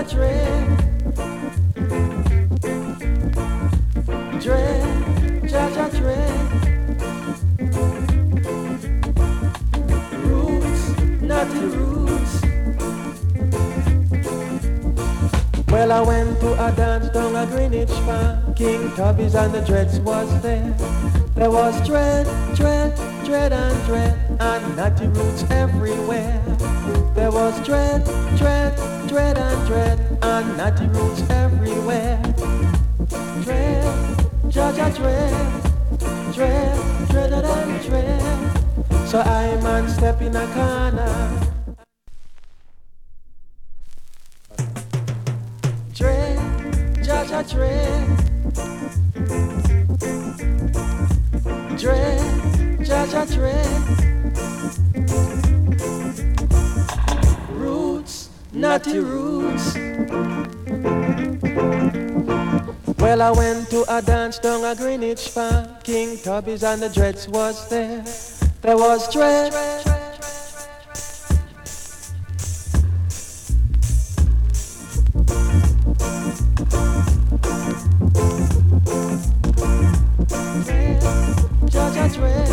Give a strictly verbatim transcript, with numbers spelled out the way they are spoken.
dread, dread, Jaja dread. Roots, naughty roots. Well, I went to a dance down at Greenwich Park. King Tubby's and the Dreads was there. There was dread, dread, dread and dread, and naughty roots everywhere. There was dread, dread, dread and dread, and naughty roots everywhere. Dread, Jaja dread, dread, dreaded and dread. So I man step in a corner. Dread, Jaja dread, dread, Jaja dread. Roots, naughty roots. Well, I went to a dance down at Greenwich Park. King Tubby's and the Dreads was there. There was dread, Jaja dread.